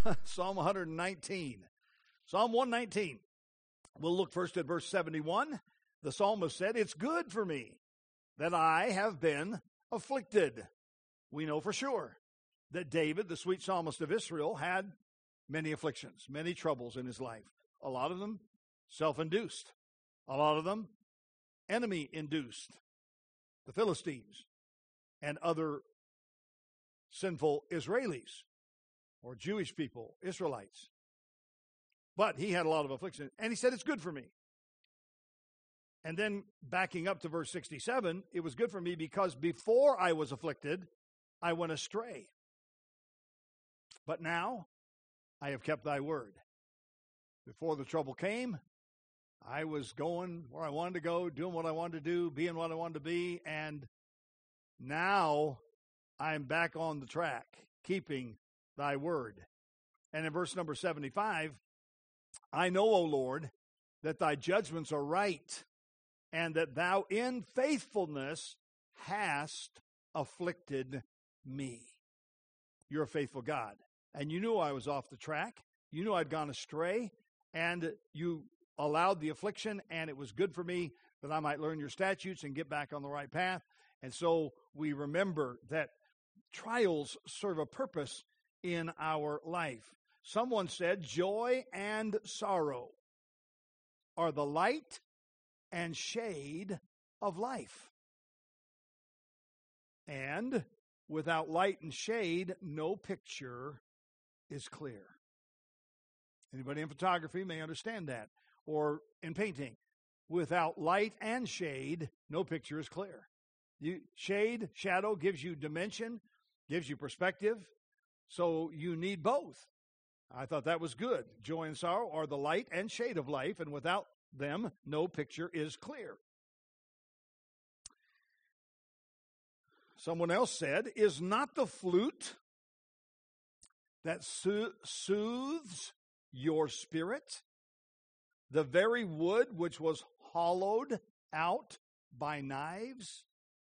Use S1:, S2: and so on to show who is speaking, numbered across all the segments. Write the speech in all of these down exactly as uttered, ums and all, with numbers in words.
S1: Psalm one nineteen. Psalm one nineteen. We'll look first at verse seventy-one. The psalmist said, "It's good for me that I have been afflicted." We know for sure that David, the sweet psalmist of Israel, had many afflictions, many troubles in his life. A lot of them self-induced. A lot of them enemy-induced. The Philistines and other sinful Israelis or Jewish people, Israelites. But he had a lot of affliction. And he said, "It's good for me." And then backing up to verse sixty-seven, "It was good for me because before I was afflicted, I went astray. But now I have kept thy word." Before the trouble came, I was going where I wanted to go, doing what I wanted to do, being what I wanted to be, and now I'm back on the track, keeping thy word. And in verse number seventy-five, "I know, O Lord, that thy judgments are right, and that thou in faithfulness hast afflicted me." You're a faithful God. And you knew I was off the track. You knew I'd gone astray, and you allowed the affliction, and it was good for me that I might learn your statutes and get back on the right path. And so we remember that trials serve a purpose in our life. Someone said, joy and sorrow are the light and shade of life. And without light and shade, no picture is clear. Anybody in photography may understand that. Or in painting, without light and shade, no picture is clear. You, shade, shadow gives you dimension, gives you perspective. So you need both. I thought that was good. Joy and sorrow are the light and shade of life, and without them, no picture is clear. Someone else said, "Is not the flute that so- soothes your spirit the very wood which was hollowed out by knives?"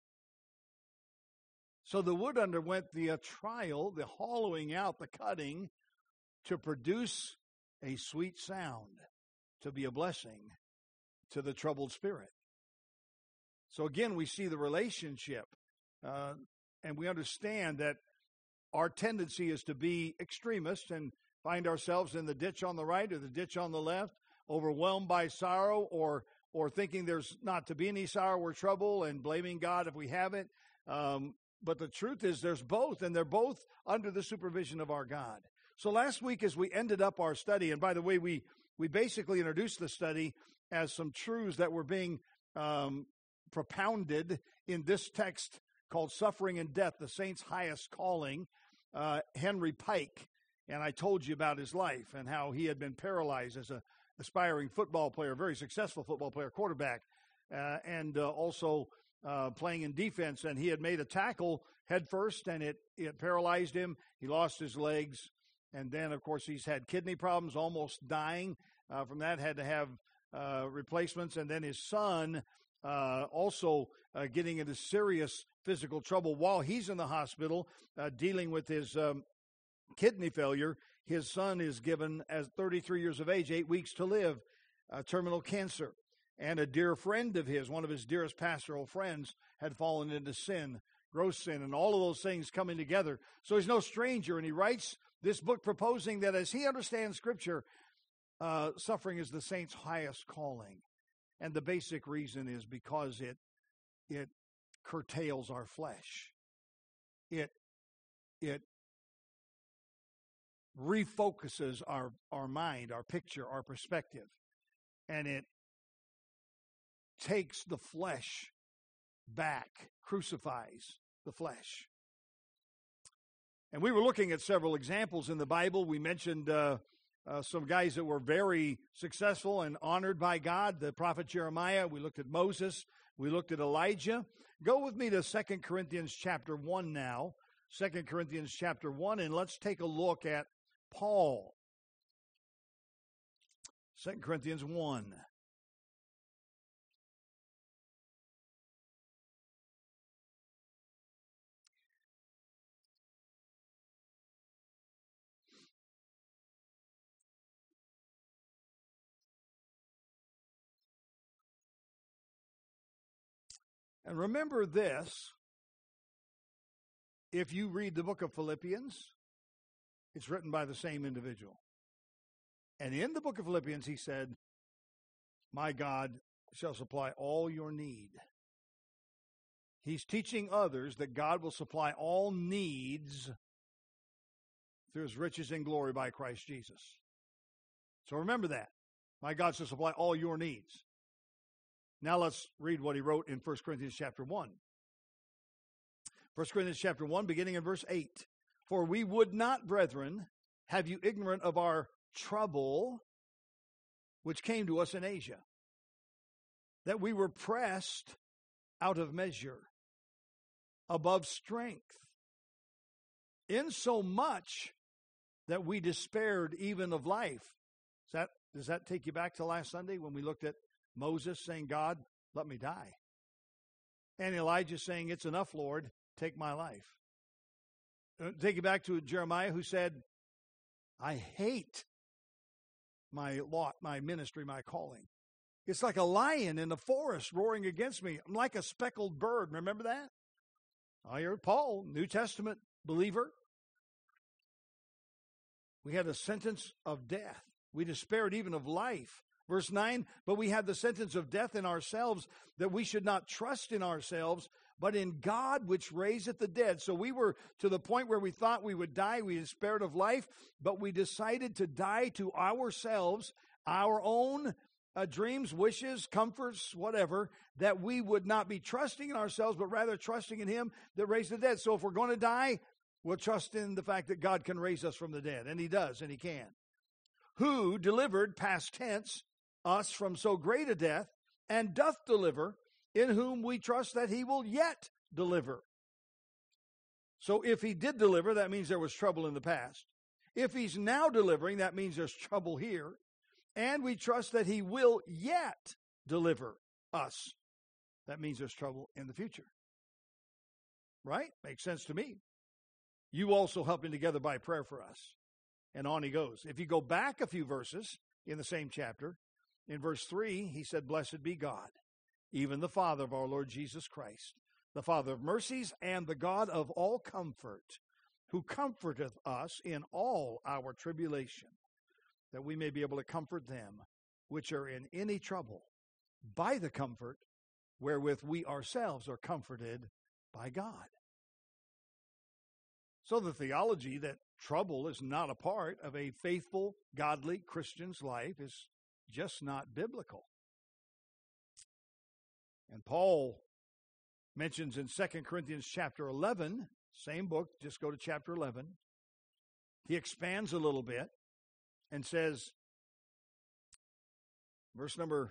S1: So the wood underwent the uh, trial, the hollowing out, the cutting, to produce a sweet sound, to be a blessing to the troubled spirit. So again, we see the relationship, uh, and we understand that our tendency is to be extremists and find ourselves in the ditch on the right or the ditch on the left, overwhelmed by sorrow, or or thinking there's not to be any sorrow or trouble and blaming God if we have it. Um, but the truth is there's both, and they're both under the supervision of our God. So last week as we ended up our study, and by the way, we, we basically introduced the study as some truths that were being um, propounded in this text called Suffering and Death, the Saint's Highest Calling, uh, Henry Pike. And I told you about his life and how he had been paralyzed as a aspiring football player, very successful football player, quarterback, uh, and uh, also uh, playing in defense. And he had made a tackle head first, and it, it paralyzed him. He lost his legs. And then, of course, he's had kidney problems, almost dying uh, from that, had to have uh, replacements. And then his son uh, also uh, getting into serious physical trouble while he's in the hospital uh, dealing with his um, kidney failure. His son is given, as thirty-three years of age, eight weeks to live, uh, terminal cancer. And a dear friend of his, one of his dearest pastoral friends, had fallen into sin, gross sin, and all of those things coming together. So he's no stranger, and he writes this book proposing that as he understands Scripture, uh, suffering is the saint's highest calling. And the basic reason is because it it curtails our flesh. It it refocuses our, our mind, our picture, our perspective. And it takes the flesh back, crucifies the flesh. And we were looking at several examples in the Bible. We mentioned uh, uh, some guys that were very successful and honored by God. The prophet Jeremiah. We looked at Moses. We looked at Elijah. Go with me to Second Corinthians chapter one now. Second Corinthians chapter one, and let's take a look at Paul. Second Corinthians one. And remember this, if you read the book of Philippians, it's written by the same individual. And in the book of Philippians, he said, my God shall supply all your need. He's teaching others that God will supply all needs through his riches and glory by Christ Jesus. So remember that. My God shall supply all your needs. Now let's read what he wrote in First Corinthians chapter one. First Corinthians chapter one, beginning in verse eight. For we would not, brethren, have you ignorant of our trouble which came to us in Asia, that we were pressed out of measure, above strength, insomuch that we despaired even of life. Does that, does that take you back to last Sunday when we looked at Moses saying, God, let me die? And Elijah saying, it's enough, Lord, take my life. Uh, take you back to Jeremiah, who said, I hate my lot, my ministry, my calling. It's like a lion in the forest roaring against me. I'm like a speckled bird. Remember that? I heard Paul, New Testament believer. We had a sentence of death. We despaired even of life. Verse nine, but we had the sentence of death in ourselves, that we should not trust in ourselves, but in God which raiseth the dead. So we were to the point where we thought we would die. We despaired of life, but we decided to die to ourselves, our own uh, dreams, wishes, comforts, whatever, that we would not be trusting in ourselves, but rather trusting in him that raised the dead. So if we're going to die, we'll trust in the fact that God can raise us from the dead. And he does, and he can. Who delivered, past tense, us from so great a death, and doth deliver, in whom we trust that he will yet deliver. So if he did deliver, that means there was trouble in the past. If he's now delivering, that means there's trouble here. And we trust that he will yet deliver us. That means there's trouble in the future. Right? Makes sense to me. You also helping together by prayer for us. And on he goes. If you go back a few verses in the same chapter, in verse three, he said, blessed be God, even the Father of our Lord Jesus Christ, the Father of mercies and the God of all comfort, who comforteth us in all our tribulation, that we may be able to comfort them which are in any trouble by the comfort wherewith we ourselves are comforted by God. So the theology that trouble is not a part of a faithful, godly Christian's life is just not biblical. And Paul mentions in Second Corinthians chapter eleven, same book, just go to chapter eleven. He expands a little bit and says, verse number,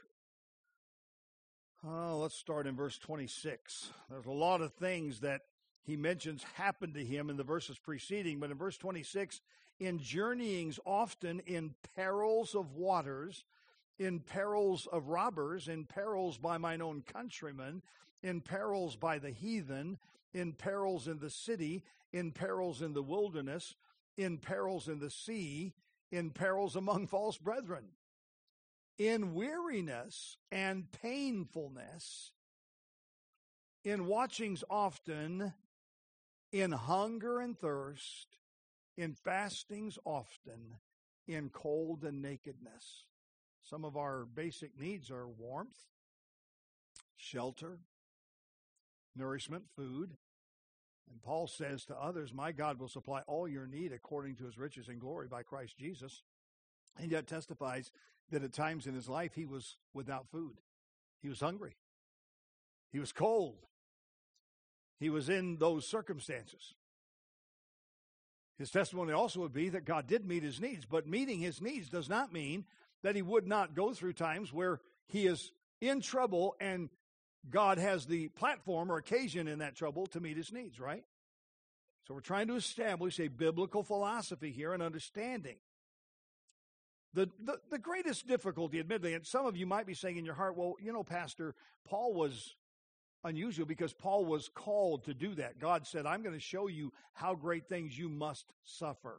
S1: oh, let's start in verse twenty-six. There's a lot of things that he mentions happened to him in the verses preceding, but in verse twenty-six, in journeyings often, in perils of waters, in perils of robbers, in perils by mine own countrymen, in perils by the heathen, in perils in the city, in perils in the wilderness, in perils in the sea, in perils among false brethren, in weariness and painfulness, in watchings often, in hunger and thirst, in fastings often, in cold and nakedness. Some of our basic needs are warmth, shelter, nourishment, food. And Paul says to others, my God will supply all your need according to his riches and glory by Christ Jesus. And yet testifies that at times in his life he was without food. He was hungry. He was cold. He was in those circumstances. His testimony also would be that God did meet his needs, but meeting his needs does not mean that he would not go through times where he is in trouble and God has the platform or occasion in that trouble to meet his needs, right? So we're trying to establish a biblical philosophy here and understanding. The, the, the greatest difficulty, admittedly, and some of you might be saying in your heart, well, you know, Pastor, Paul was unusual because Paul was called to do that. God said, I'm going to show you how great things you must suffer.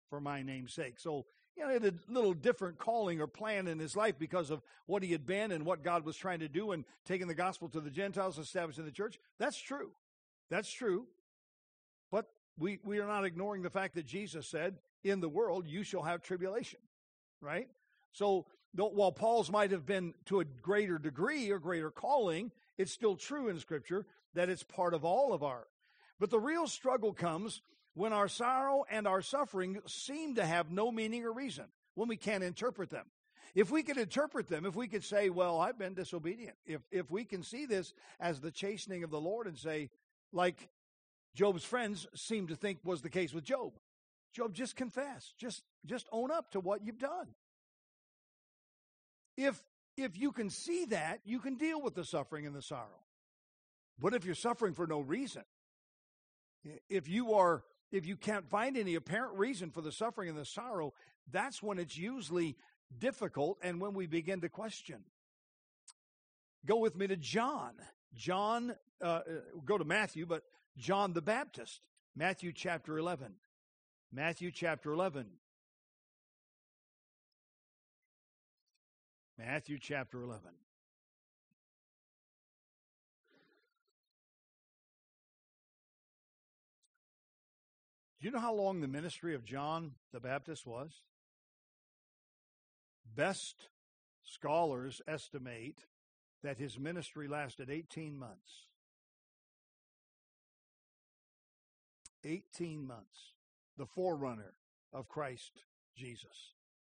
S1: for my name's sake. So, you know, he had a little different calling or plan in his life because of what he had been and what God was trying to do and taking the gospel to the Gentiles, establishing the church. That's true. That's true. But we, we are not ignoring the fact that Jesus said, in the world you shall have tribulation, right? So while Paul's might have been to a greater degree or greater calling, it's still true in Scripture that it's part of all of our. But the real struggle comes when our sorrow and our suffering seem to have no meaning or reason, when we can't interpret them. If we could interpret them, if we could say, well, I've been disobedient, if if we can see this as the chastening of the Lord and say, like Job's friends seem to think was the case with Job, Job, just confess, just just own up to what you've done. If if you can see that, you can deal with the suffering and the sorrow. But if you're suffering for no reason, if you are If you can't find any apparent reason for the suffering and the sorrow, that's when it's usually difficult and when we begin to question. Go with me to John. John, uh, go to Matthew, but John the Baptist. Matthew chapter eleven. Matthew chapter eleven. Matthew chapter eleven. Do you know how long the ministry of John the Baptist was? Best scholars estimate that his ministry lasted eighteen months. eighteen months. The forerunner of Christ Jesus.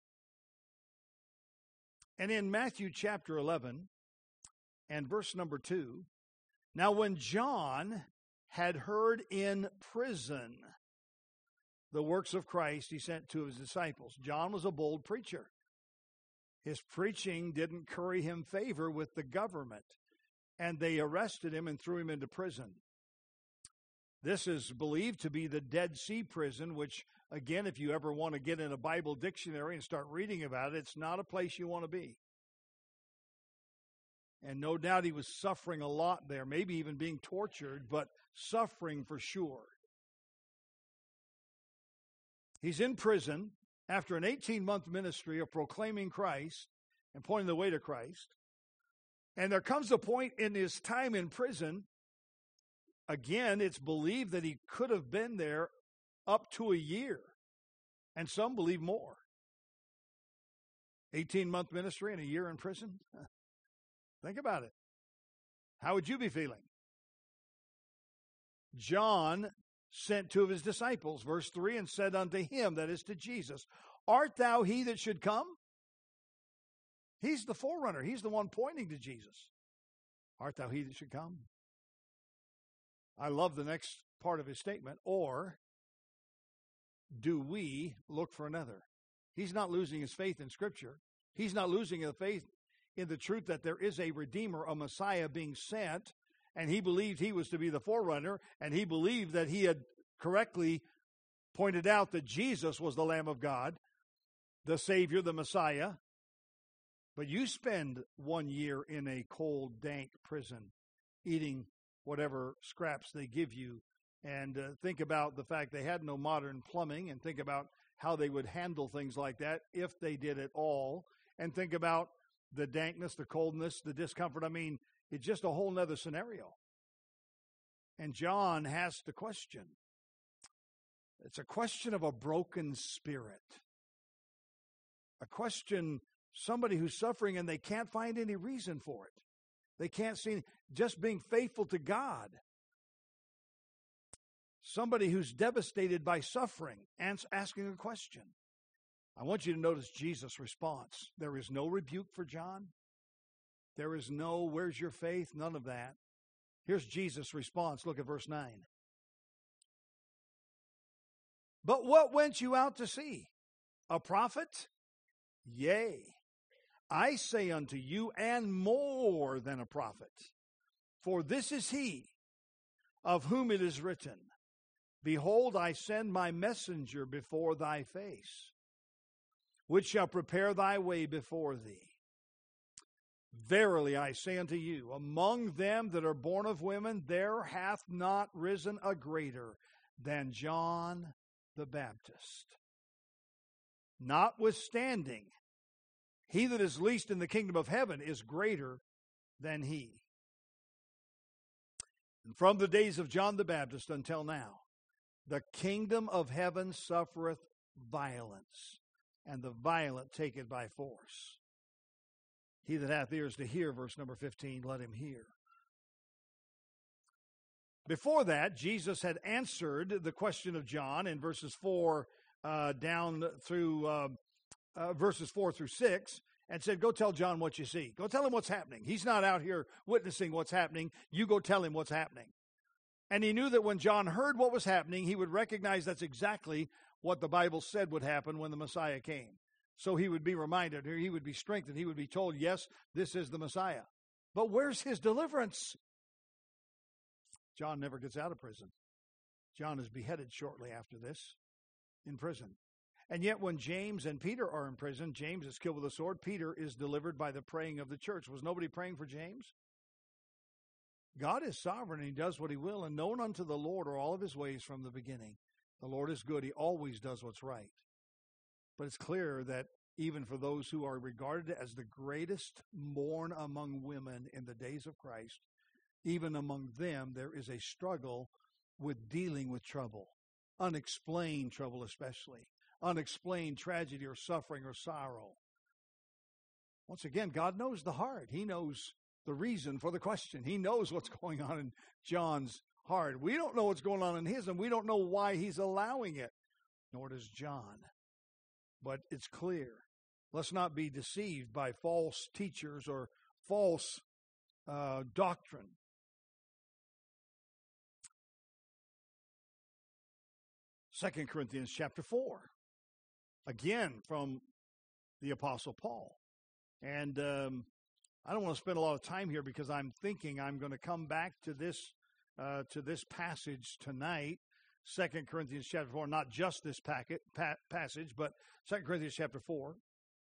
S1: And in Matthew chapter eleven and verse number two, now when John had heard in prison the works of Christ, he sent two of his disciples. John was a bold preacher. His preaching didn't curry him favor with the government, and they arrested him and threw him into prison. This is believed to be the Dead Sea prison, which, again, if you ever want to get in a Bible dictionary and start reading about it, it's not a place you want to be. And no doubt he was suffering a lot there, maybe even being tortured, but suffering for sure. He's in prison after an eighteen-month ministry of proclaiming Christ and pointing the way to Christ. And there comes a point in his time in prison, again, it's believed that he could have been there up to a year. And some believe more. eighteen-month ministry and a year in prison? Think about it. How would you be feeling? John sent two of his disciples, verse three, and said unto him, that is to Jesus, art thou he that should come? He's the forerunner. He's the one pointing to Jesus. Art thou he that should come? I love the next part of his statement. Or do we look for another? He's not losing his faith in Scripture. He's not losing his faith in the truth that there is a Redeemer, a Messiah being sent. And he believed he was to be the forerunner, and he believed that he had correctly pointed out that Jesus was the Lamb of God, the Savior, the Messiah. But you spend one year in a cold, dank prison, eating whatever scraps they give you, and uh, think about the fact they had no modern plumbing, and think about how they would handle things like that if they did at all, and think about the dankness, the coldness, the discomfort. I mean, it's just a whole nother scenario. And John has to question. It's a question of a broken spirit. A question, somebody who's suffering and they can't find any reason for it. They can't see, just being faithful to God. Somebody who's devastated by suffering and asking a question. I want you to notice Jesus' response. There is no rebuke for John. There is no, where's your faith? None of that. Here's Jesus' response. Look at verse nine. But what went you out to see? A prophet? Yea, I say unto you, and more than a prophet. For this is he of whom it is written, behold, I send my messenger before thy face, which shall prepare thy way before thee. Verily I say unto you, among them that are born of women, there hath not risen a greater than John the Baptist. Notwithstanding, he that is least in the kingdom of heaven is greater than he. And from the days of John the Baptist until now, the kingdom of heaven suffereth violence, and the violent take it by force. He that hath ears to hear, verse number fifteen, let him hear. Before that, Jesus had answered the question of John in verses four uh, down through uh, uh, verses four through six, and said, go tell John what you see. Go tell him what's happening. He's not out here witnessing what's happening. You go tell him what's happening. And he knew that when John heard what was happening, he would recognize that's exactly what the Bible said would happen when the Messiah came. So he would be reminded, or he would be strengthened. He would be told, yes, this is the Messiah. But where's his deliverance? John never gets out of prison. John is beheaded shortly after this in prison. And yet when James and Peter are in prison, James is killed with a sword. Peter is delivered by the praying of the church. Was nobody praying for James? God is sovereign, and he does what he will, and known unto the Lord are all of his ways from the beginning. The Lord is good. He always does what's right. But it's clear that even for those who are regarded as the greatest born among women in the days of Christ, even among them, there is a struggle with dealing with trouble, unexplained trouble especially, unexplained tragedy or suffering or sorrow. Once again, God knows the heart. He knows the reason for the question. He knows what's going on in John's heart. We don't know what's going on in his, and we don't know why he's allowing it, nor does John. But it's clear. Let's not be deceived by false teachers or false uh, doctrine. Second Corinthians chapter four, again from the Apostle Paul. And um, I don't want to spend a lot of time here because I'm thinking I'm going to come back to this uh, to this passage tonight. Second Corinthians chapter four, not just this packet, pa- passage, but Second Corinthians chapter four.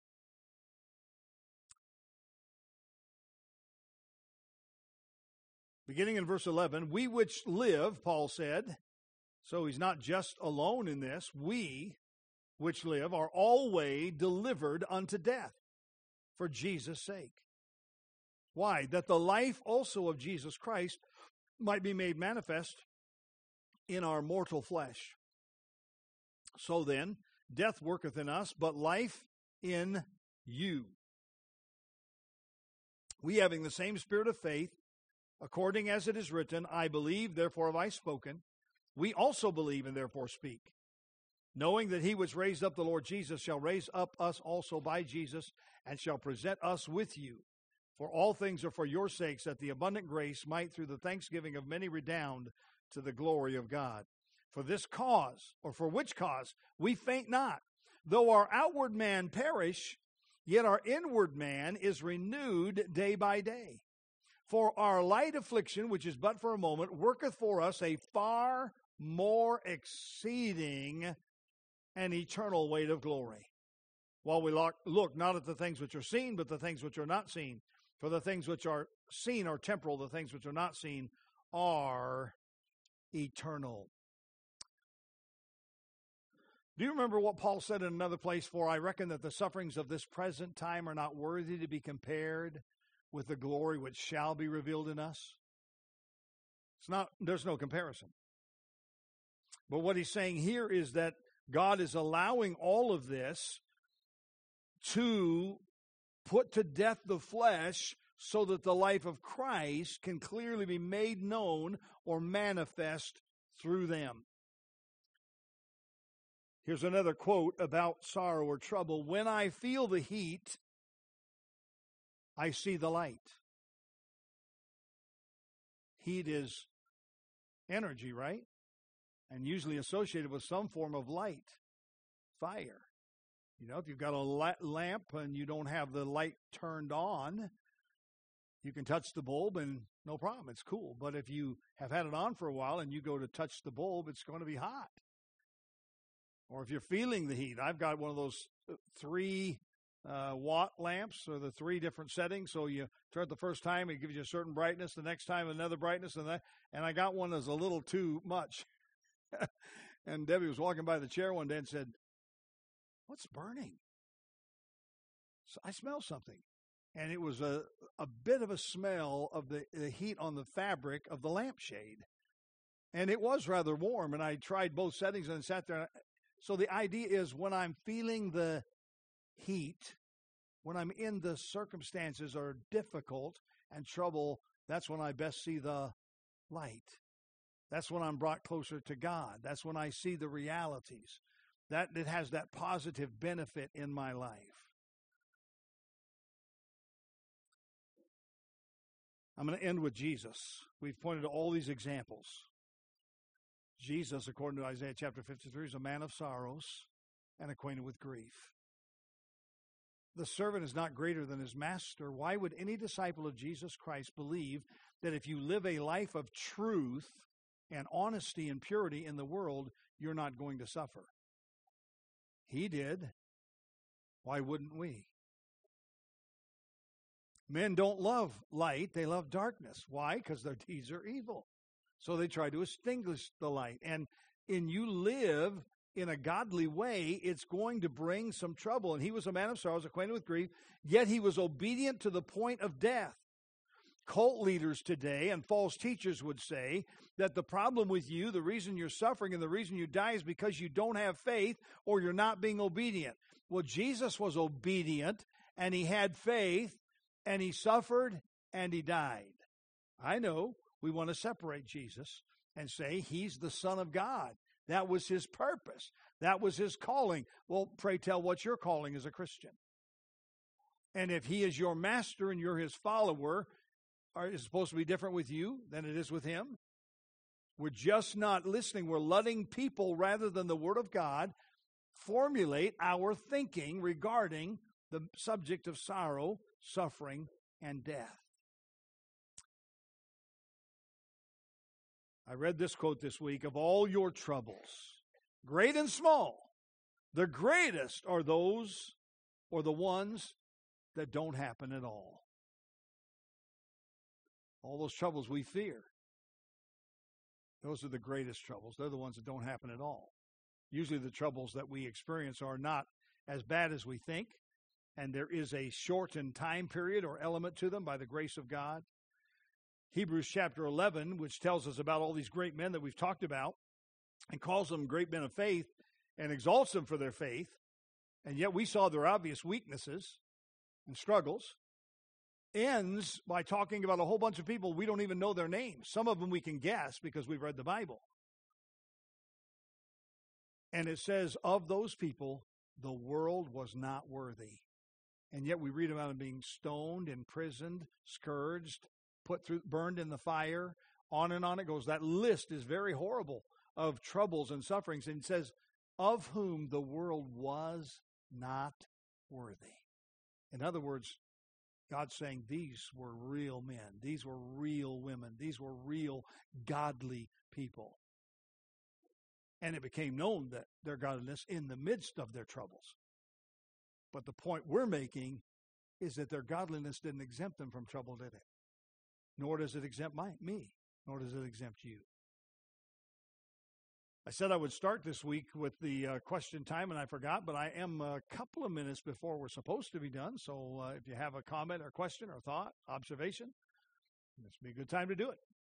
S1: Beginning in verse eleven, we which live, Paul said, so he's not just alone in this, we which live are always delivered unto death for Jesus' sake. Why? That the life also of Jesus Christ might be made manifest in our mortal flesh. So then, death worketh in us, but life in you. We having the same spirit of faith, according as it is written, I believe, therefore have I spoken. We also believe and therefore speak, knowing that he which raised up the Lord Jesus shall raise up us also by Jesus, and shall present us with you. For all things are for your sakes, that the abundant grace might through the thanksgiving of many redound to the glory of God. For this cause, or for which cause, we faint not. Though our outward man perish, yet our inward man is renewed day by day. For our light affliction, which is but for a moment, worketh for us a far more exceeding and eternal weight of glory. While we look not at the things which are seen, but the things which are not seen. For the things which are seen are temporal, the things which are not seen are eternal. Do you remember what Paul said in another place? For I reckon that the sufferings of this present time are not worthy to be compared with the glory which shall be revealed in us. It's not, there's no comparison. But what he's saying here is that God is allowing all of this to put to death the flesh so that the life of Christ can clearly be made known or manifest through them. Here's another quote about sorrow or trouble. When I feel the heat, I see the light. Heat is energy, right? And usually associated with some form of light, fire. You know, if you've got a lamp and you don't have the light turned on, you can touch the bulb and no problem, it's cool. But if you have had it on for a while and you go to touch the bulb, it's going to be hot. Or if you're feeling the heat, I've got one of those three uh, watt lamps, or the three different settings. So you turn it the first time, it gives you a certain brightness. The next time, another brightness, and that. And I got one that's a little too much. And Debbie was walking by the chair one day and said, what's burning? So I smell something. And it was a, a bit of a smell of the, the heat on the fabric of the lampshade. And it was rather warm, and I tried both settings and sat there. So the idea is when I'm feeling the heat, when I'm in the circumstances are difficult and trouble, that's when I best see the light. That's when I'm brought closer to God. That's when I see the realities. That it has that positive benefit in my life. I'm going to end with Jesus. We've pointed to all these examples. Jesus, according to Isaiah chapter fifty-three, is a man of sorrows and acquainted with grief. The servant is not greater than his master. Why would any disciple of Jesus Christ believe that if you live a life of truth and honesty and purity in the world, you're not going to suffer? He did. Why wouldn't we? Men don't love light, they love darkness. Why? Because their deeds are evil. So they try to extinguish the light. And in you live in a godly way, it's going to bring some trouble. And he was a man of sorrows, acquainted with grief, yet he was obedient to the point of death. Cult leaders today and false teachers would say that the problem with you, the reason you're suffering and the reason you die is because you don't have faith or you're not being obedient. Well, Jesus was obedient and he had faith and he suffered and he died. I know we want to separate Jesus and say he's the Son of God. That was his purpose. That was his calling. Well, pray tell what's your calling as a Christian. And if he is your master and you're his follower, is it supposed to be different with you than it is with him? We're just not listening. We're letting people, rather than the Word of God, formulate our thinking regarding the subject of sorrow, suffering, and death. I read this quote this week: of all your troubles, great and small, the greatest are those or the ones that don't happen at all. All those troubles we fear, those are the greatest troubles. They're the ones that don't happen at all. Usually the troubles that we experience are not as bad as we think, and there is a shortened time period or element to them by the grace of God. Hebrews chapter eleven, which tells us about all these great men that we've talked about and calls them great men of faith and exalts them for their faith, and yet we saw their obvious weaknesses and struggles, ends by talking about a whole bunch of people we don't even know their names. Some of them we can guess because we've read the Bible. And it says, of those people, the world was not worthy. And yet we read about them being stoned, imprisoned, scourged, put through, burned in the fire, on and on it goes. That list is very horrible of troubles and sufferings. And it says, of whom the world was not worthy. In other words, God's saying these were real men. These were real women. These were real godly people. And it became known that their godliness in the midst of their troubles. But the point we're making is that their godliness didn't exempt them from trouble, did it? Nor does it exempt my, me, nor does it exempt you. I said I would start this week with the uh, question time, and I forgot, but I am a couple of minutes before we're supposed to be done. So uh, if you have a comment or question or thought, observation, this would be a good time to do it.